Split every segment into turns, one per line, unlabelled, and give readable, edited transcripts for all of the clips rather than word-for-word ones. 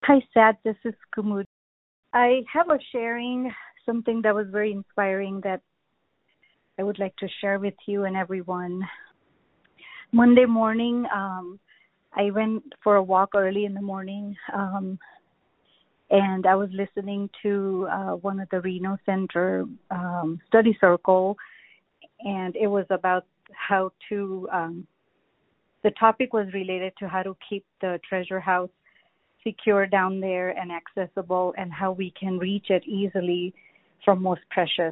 Hi, Sad. This is Kumud. I have a sharing, something that was very inspiring that I would like to share with you and everyone. Monday morning, I went for a walk early in the morning, and I was listening to one of the Reno Center study circle, and it was about how to. The topic was related to how to keep the treasure house secure down there and accessible, and how we can reach it easily from Most Precious.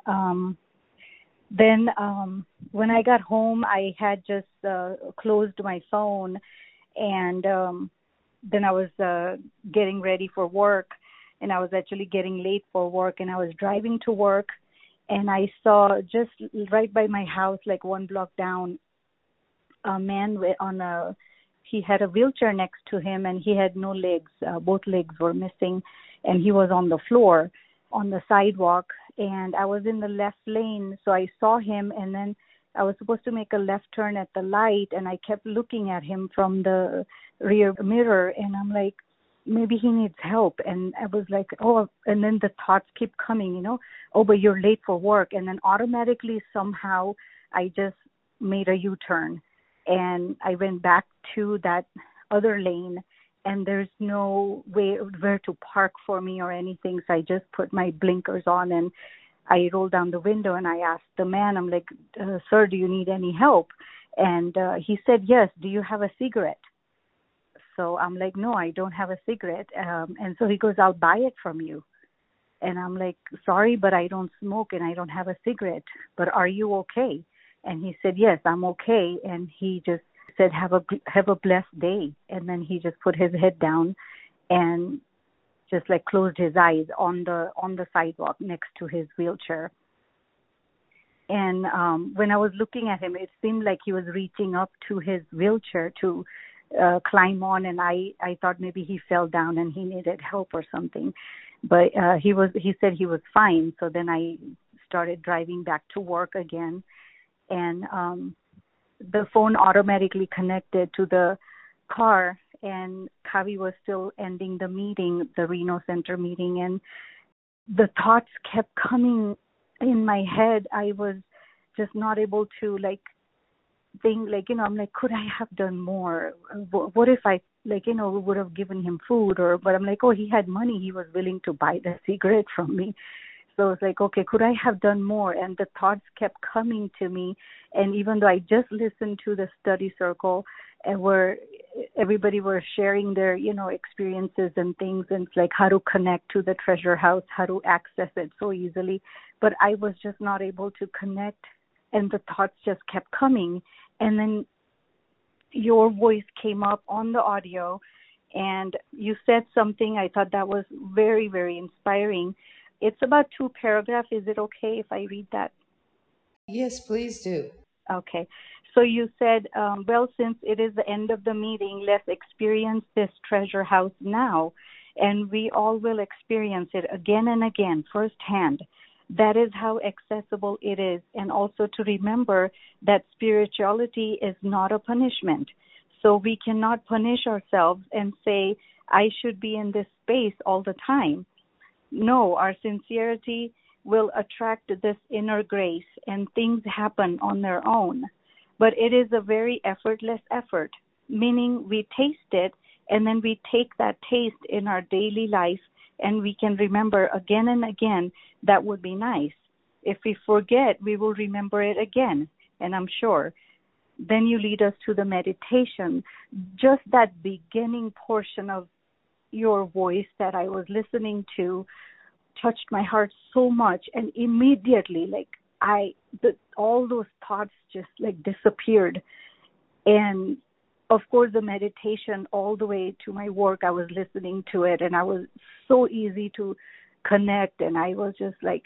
Then when I got home, I had just closed my phone, and then I was getting ready for work, and I was actually getting late for work, and I was driving to work, and I saw just right by my house, like one block down, a man he had a wheelchair next to him, and he had no legs. Both legs were missing, and he was on the floor on the sidewalk, and I was in the left lane, so I saw him, and then I was supposed to make a left turn at the light, and I kept looking at him from the rear mirror, and I'm like, maybe he needs help. And I was like, oh, and then the thoughts keep coming, oh, but you're late for work. And then automatically somehow I just made a U-turn, and I went back to that other lane, and there's no way where to park for me or anything. So I just put my blinkers on, and I rolled down the window, and I asked the man, I'm like, sir, do you need any help? And he said, yes. Do you have a cigarette? So I'm like, no, I don't have a cigarette. And so he goes, I'll buy it from you. And I'm like, sorry, but I don't smoke and I don't have a cigarette. But are you okay? And he said, yes, I'm okay. And he just said, have a blessed day. And then he just put his head down and just like closed his eyes on the sidewalk next to his wheelchair. And when I was looking at him, it seemed like he was reaching up to his wheelchair to climb on, and I thought maybe he fell down and he needed help or something. But he said he was fine. So then I started driving back to work again, and the phone automatically connected to the car, and Kavi was still ending the meeting, the Reno Center meeting, and the thoughts kept coming in my head. I was just not able to think, I'm like, could I have done more? What if I, would have given him food, but I'm like, oh, he had money. He was willing to buy the cigarette from me. So it's like, okay, could I have done more? And the thoughts kept coming to me. And even though I just listened to the study circle, and where everybody were sharing their, experiences and things, and it's like how to connect to the treasure house, how to access it so easily. But I was just not able to connect, and the thoughts just kept coming. And then your voice came up on the audio, and you said something. I thought that was very, very inspiring. It's about 2 paragraphs. Is it okay if I read that?
Yes, please do.
Okay. So you said, well, since it is the end of the meeting, let's experience this treasure house now. And we all will experience it again and again, firsthand. That is how accessible it is. And also to remember that spirituality is not a punishment. So we cannot punish ourselves and say, I should be in this space all the time. No, our sincerity will attract this inner grace, and things happen on their own. But it is a very effortless effort, meaning we taste it, and then we take that taste in our daily life, and we can remember again and again. That would be nice. If we forget, we will remember it again, and I'm sure. Then you lead us to the meditation. Just that beginning portion of your voice that I was listening to touched my heart so much, and immediately all those thoughts just disappeared. And of course the meditation all the way to my work, I was listening to it, and I was so easy to connect, and I was just like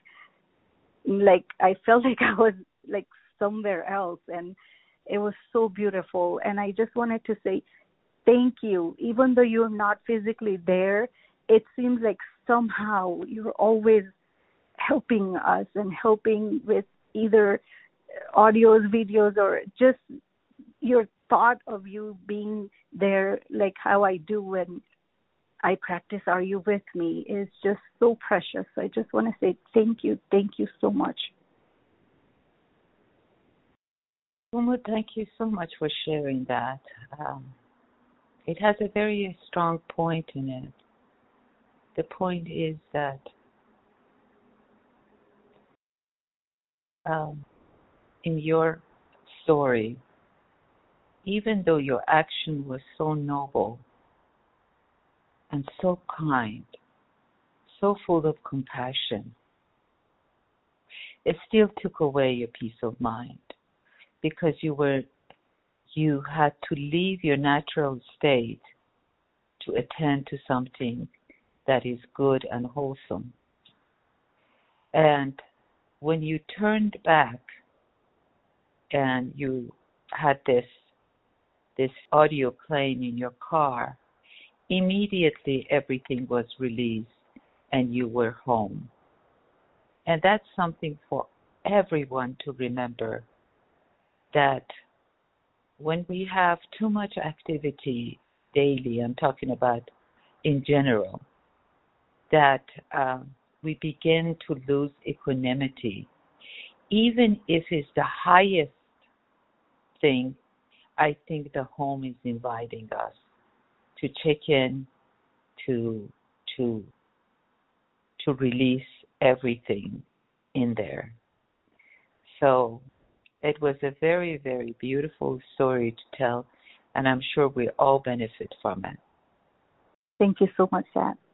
I felt like I was somewhere else, and it was so beautiful. And I just wanted to say thank you. Even though you're not physically there, it seems like somehow you're always helping us and helping with either audios, videos, or just your thought of you being there, like how I do when I practice Are You With Me is just so precious. I just want to say thank you so much.
Uma, thank you so much for sharing that. It has a very strong point in it. The point is that in your story, even though your action was so noble and so kind, so full of compassion, it still took away your peace of mind because you had to leave your natural state to attend to something that is good and wholesome. And when you turned back and you had this audio playing in your car, immediately everything was released and you were home. And that's something for everyone to remember, that when we have too much activity daily, I'm talking about in general, that we begin to lose equanimity. Even if it's the highest thing, I think the home is inviting us to check in, to release everything in there. So it was a very, very beautiful story to tell, and I'm sure we all benefit from it.
Thank you so much, Sat.